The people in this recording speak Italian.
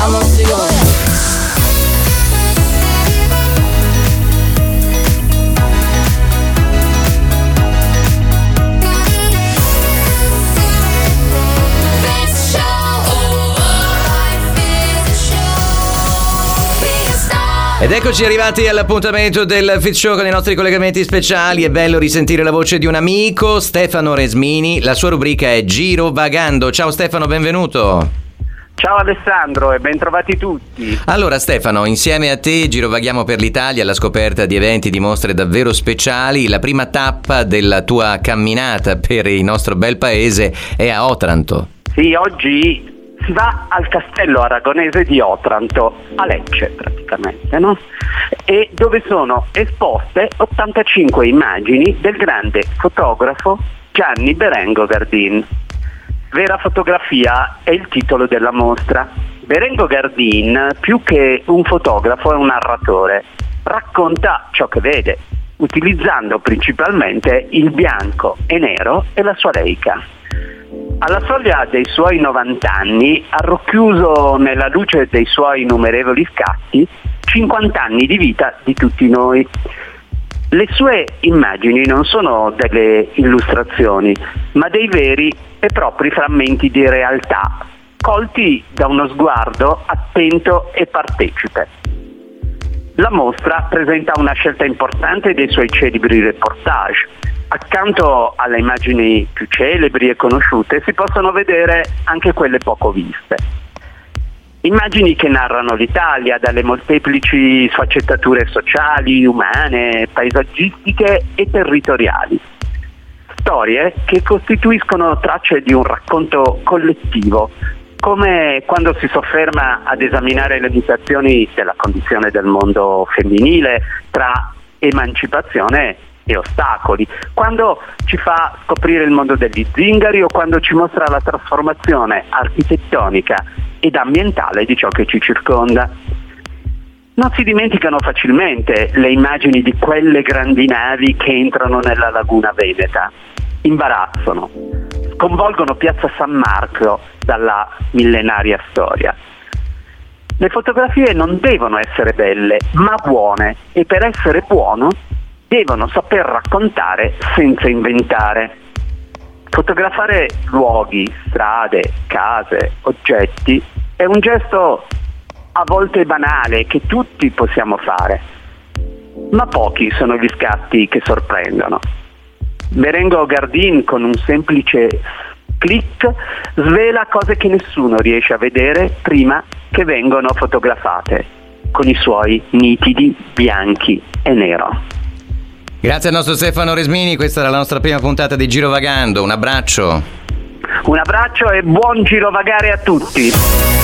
I'm a figure. Ed eccoci arrivati all'appuntamento del Fit Show con i nostri collegamenti speciali. È bello risentire la voce di un amico, Stefano Resmini. La sua rubrica è Giro Vagando. Ciao Stefano, benvenuto. Ciao Alessandro e bentrovati tutti. Allora Stefano, insieme a te girovaghiamo per l'Italia alla scoperta di eventi, di mostre davvero speciali. La prima tappa della tua camminata per il nostro bel paese è a Otranto. Sì, oggi si va al castello aragonese di Otranto, a Lecce praticamente, no? E dove sono esposte 85 immagini del grande fotografo Gianni Berengo Gardin. Vera fotografia è il titolo della mostra. Berengo Gardin, più che un fotografo, è un narratore. Racconta ciò che vede, utilizzando principalmente il bianco e nero e la sua Leica. Alla soglia dei suoi 90 anni ha racchiuso nella luce dei suoi innumerevoli scatti 50 anni di vita di tutti noi. Le sue immagini non sono delle illustrazioni, ma dei veri e propri frammenti di realtà, colti da uno sguardo attento e partecipe. La mostra presenta una scelta importante dei suoi celebri reportage. Accanto alle immagini più celebri e conosciute si possono vedere anche quelle poco viste. Immagini che narrano l'Italia dalle molteplici sfaccettature sociali, umane, paesaggistiche e territoriali. Storie che costituiscono tracce di un racconto collettivo, come quando si sofferma ad esaminare le mutazioni della condizione del mondo femminile tra emancipazione e ostacoli, quando ci fa scoprire il mondo degli zingari o quando ci mostra la trasformazione architettonica ed ambientale di ciò che ci circonda. Non si dimenticano facilmente le immagini di quelle grandi navi che entrano nella laguna veneta, imbarazzano, sconvolgono Piazza San Marco dalla millenaria storia. Le fotografie non devono essere belle, ma buone, e per essere buono devono saper raccontare senza inventare. Fotografare luoghi, strade, case, oggetti è un gesto a volte banale che tutti possiamo fare, ma pochi sono gli scatti che sorprendono. Berengo Gardin, con un semplice click, svela cose che nessuno riesce a vedere prima che vengono fotografate, con i suoi nitidi bianchi e nero. Grazie al nostro Stefano Resmini, questa era la nostra prima puntata di Girovagando. Un abbraccio. Un abbraccio e buon girovagare a tutti.